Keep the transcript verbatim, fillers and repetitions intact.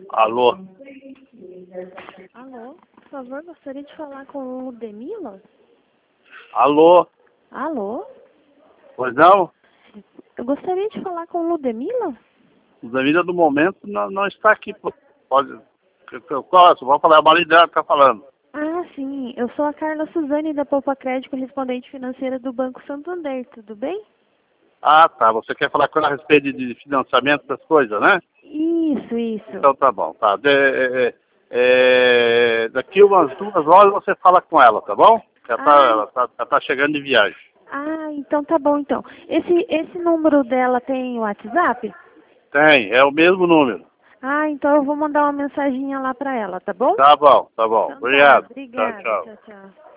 Alô? Alô, por favor, gostaria de falar com o Ludmila? Alô? Alô? Pois não? Eu gostaria de falar com o Ludmila? O Danilo, do momento, não, não está aqui. Pode... Qual? Vou falar, a marido dela está falando. Ah, sim. Eu sou a Carla Suzane, da Poupa Crédito, correspondente financeira do Banco Santander. Tudo bem? Ah, tá. Você quer falar com ela a respeito de financiamento das coisas, né? Isso, isso. Então tá bom. Tá. De, é, é, daqui umas duas horas você fala com ela, tá bom? Ela tá, Ah, ela tá, ela tá chegando de viagem. ah, então tá bom, então. Esse, esse número dela tem WhatsApp? Tem, é o mesmo número. Ah, então eu vou mandar uma mensaginha lá pra ela, tá bom? Tá bom, tá bom. Então tá, Obrigado. Tchau, obrigada. tchau. Tchau, tchau.